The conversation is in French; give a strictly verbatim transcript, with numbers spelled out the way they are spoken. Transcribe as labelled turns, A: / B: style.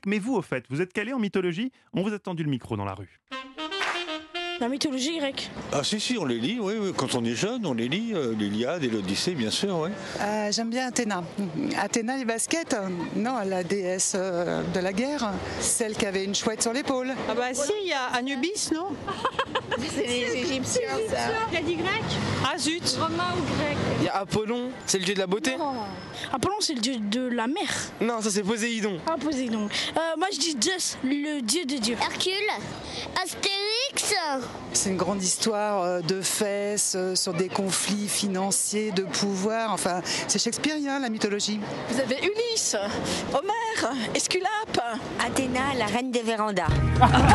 A: Mais vous, au fait, vous êtes calé en mythologie? On vous a tendu le micro dans la rue.
B: La mythologie grecque.
C: Ah si, si, on les lit, oui, oui. Quand on est jeune, on les lit, euh, l'Iliade et l'Odyssée, bien sûr, oui.
D: Euh, J'aime bien Athéna. Athéna, les baskets, non, la déesse euh, de la guerre, celle qui avait une chouette sur l'épaule.
E: Ah bah si, il y a Anubis, non?
F: C'est les Égyptiens, ça.
B: Il a dit grec.
E: Ah zut.
B: Romain ou grec.
G: Il y a Apollon, c'est le dieu de la beauté.
B: Non. Apollon, c'est le dieu de la mer.
G: Non, ça c'est Poséidon.
B: Ah, Poséidon. Euh, moi, je dis Zeus, le dieu des dieux.
F: Hercule, Astérix.
D: C'est une grande histoire euh, de fesses, euh, sur des conflits financiers, de pouvoir. Enfin, c'est shakespearien, la mythologie.
E: Vous avez Ulysse, Homère, Esculape.
H: Athéna, la reine des vérandas.